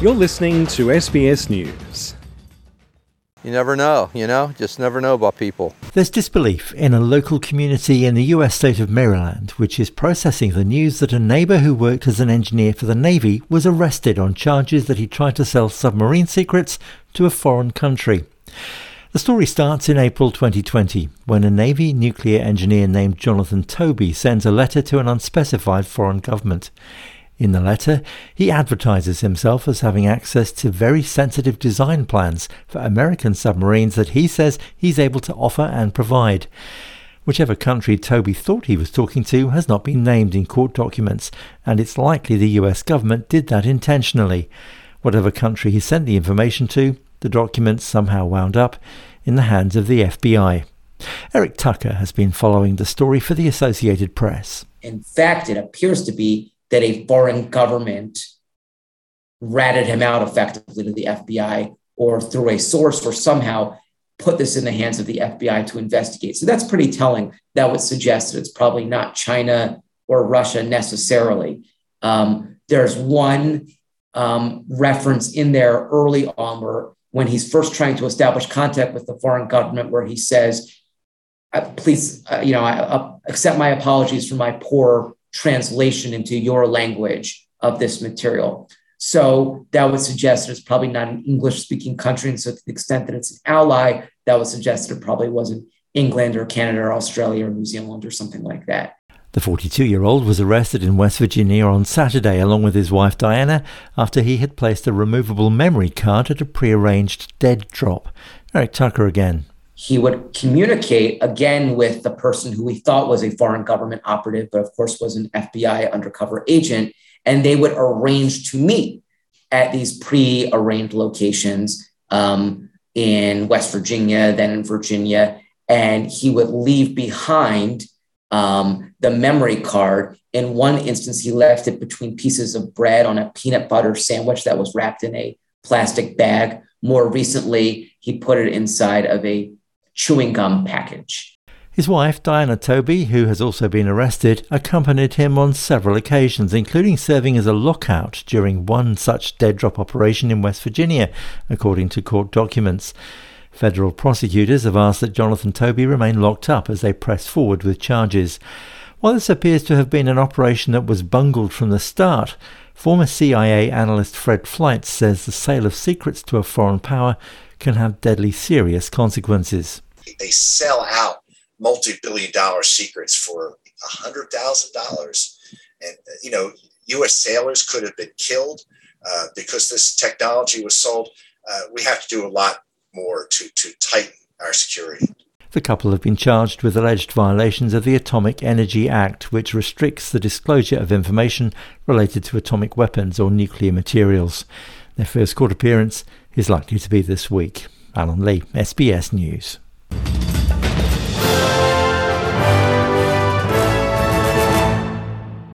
You're listening to SBS News. You never know, just never know about people. There's disbelief in a local community in the US state of Maryland, which is processing the news that a neighbour who worked as an engineer for the Navy was arrested on charges that he tried to sell submarine secrets to a foreign country. The story starts in April 2020, when a Navy nuclear engineer named Jonathan Toby sends a letter to an unspecified foreign government. In the letter, he advertises himself as having access to very sensitive design plans for American submarines that he says he's able to offer and provide. Whichever country Toby thought he was talking to has not been named in court documents, and it's likely the US government did that intentionally. Whatever country he sent the information to, the documents somehow wound up in the hands of the FBI. Eric Tucker has been following the story for the Associated Press. In fact, it appears to be that a foreign government ratted him out effectively to the FBI or through a source or somehow put this in the hands of the FBI to investigate. So that's pretty telling. That would suggest that it's probably not China or Russia necessarily. There's one reference in there early on when he's first trying to establish contact with the foreign government where he says, please, accept my apologies for my poor translation into your language of this material. So that would suggest that it's probably not an English-speaking country. And so to the extent that it's an ally, that would suggest that it probably wasn't England or Canada or Australia or New Zealand or something like that. The 42-year-old was arrested in West Virginia on Saturday along with his wife Diana after he had placed a removable memory card at a prearranged dead drop. Eric Tucker again. He would communicate again with the person who we thought was a foreign government operative, but of course was an FBI undercover agent. And they would arrange to meet at these pre-arranged locations in West Virginia, then in Virginia. And he would leave behind the memory card. In one instance, he left it between pieces of bread on a peanut butter sandwich that was wrapped in a plastic bag. More recently, he put it inside of a chewing gum package. His wife, Diana Toby, who has also been arrested, accompanied him on several occasions, including serving as a lookout during one such dead drop operation in West Virginia, according to court documents. Federal prosecutors have asked that Jonathan Toby remain locked up as they press forward with charges. While this appears to have been an operation that was bungled from the start, former CIA analyst Fred Fleitz says the sale of secrets to a foreign power can have deadly serious consequences. They sell out multi-billion-dollar secrets for $100,000. And, U.S. sailors could have been killed because this technology was sold. We have to do a lot more to tighten our security. The couple have been charged with alleged violations of the Atomic Energy Act, which restricts the disclosure of information related to atomic weapons or nuclear materials. Their first court appearance is likely to be this week. Alan Lee, SBS News.